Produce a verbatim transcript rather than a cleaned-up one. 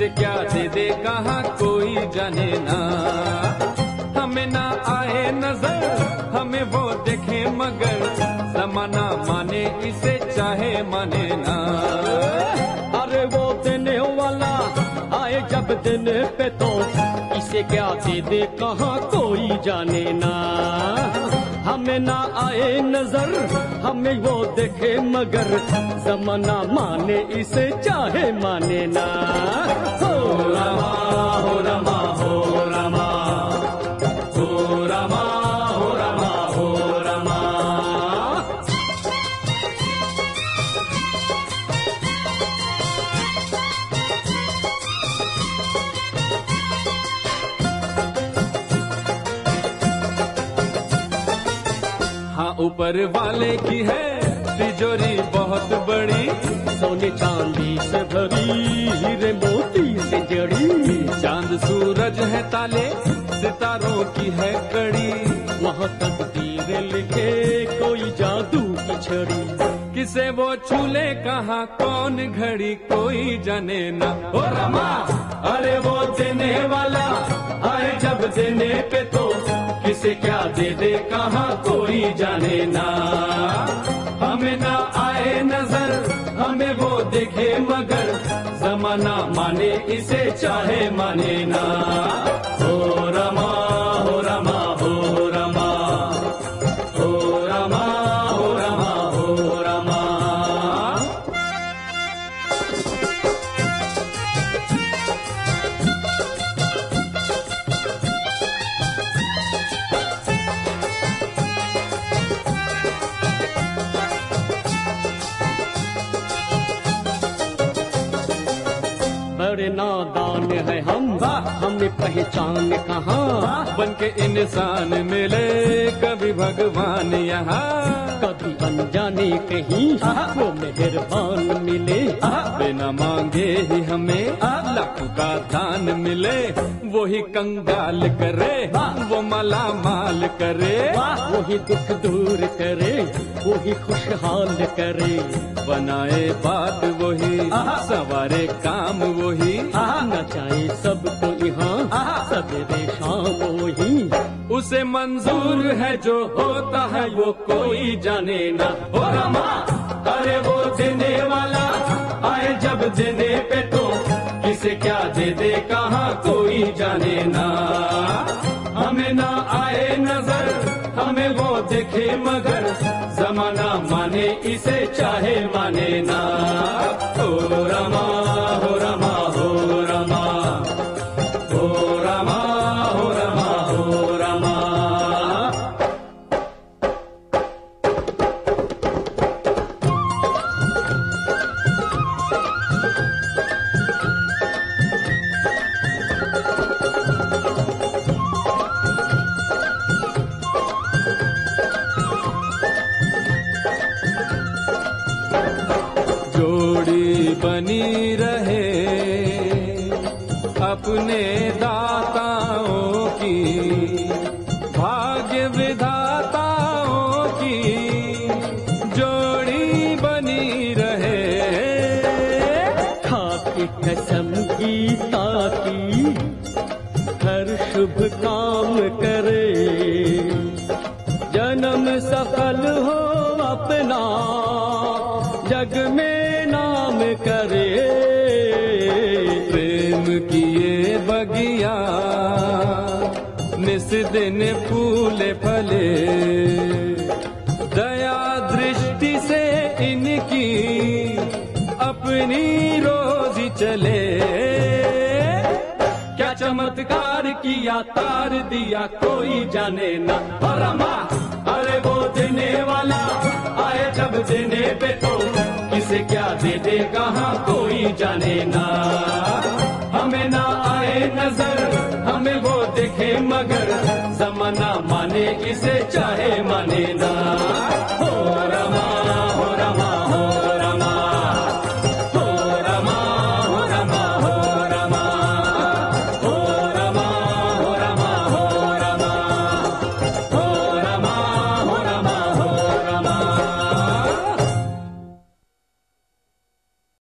किसे क्या दे दे कहाँ कोई जाने ना। हमें ना आए नजर हमें वो देखे मगर जमाना माने इसे चाहे माने ना। अरे वो देने वाला आए जब देने पे तो इसे क्या दे दे कहाँ कोई जाने ना। हमें ना आए नजर हमें वो देखे मगर जमाना माने इसे चाहे माने ना। हो रमा हो रमा हो रमा हो रमा हो रमा हो रमा। हाँ ऊपर वाले की है तिजोरी बहुत बड़ी, सोने चांदी से भरी हीरे मोती से जड़ी। चांद सूरज है ताले सितारों की है कड़ी, वहाँ तकदीर लिखे कोई जादू की छड़ी। किसे वो छूले कहाँ कौन घड़ी कोई जाने ना। ओ रमा अरे वो देने वाला आए जब देने पे तो किसे क्या दे दे कहाँ कोई जाने ना। हमें ना आए नजर हमें वो देखे मगर जमाना माने इसे चाहे माने ना। हो रमा हो रमा हो रमा हो रमा हो रमा हो रमा। बड़े नादान है हम हमें पहचान कहाँ। बन के इंसान मिले कभी भगवान यहाँ, कभी अनजाने कहीं वो मेहरबान मिले। बिना मांगे ही हमें लाखों का दान मिले। वही कंगाल करे वो मला माल करे, वही दुख दूर करे वही खुशहाल करे। बनाए बात वही सवारे काम वही, नचाए सबको यहाँ सवेरे शाम वही। उसे मंजूर है जो होता है वो कोई जाने ना। ओ रमा अरे वो देने वाला आए जब देने पे तो किसे क्या दे दे कहाँ कोई जाने ना। हमें ना आए नजर हमें वो देखे मगर जमाना माने इसे चाहे माने ना। हो रमा हो रमा हो रमा हो रमा हो रमा हो रमा। जोड़ी बनी रहे अपने दाताओं की, भाग्य विधाताओं की जोड़ी बनी रहे। खाके कसम गीता की हर शुभ काम करे। जन्म सफल हो अपना जग में नाम करे। प्रेम किए बगिया निस दिन फूले फले, दया दृष्टि से इनकी अपनी रोजी चले। क्या चमत्कार किया तार दिया कोई जाने ना। और रमा अरे वो देने वाला आए जब देने पे तो किसे क्या दे दे कहाँ कोई जाने ना। हमें ना आए नजर हमें वो देखे मगर जमाना माने इसे चाहे माने ना। हो रमा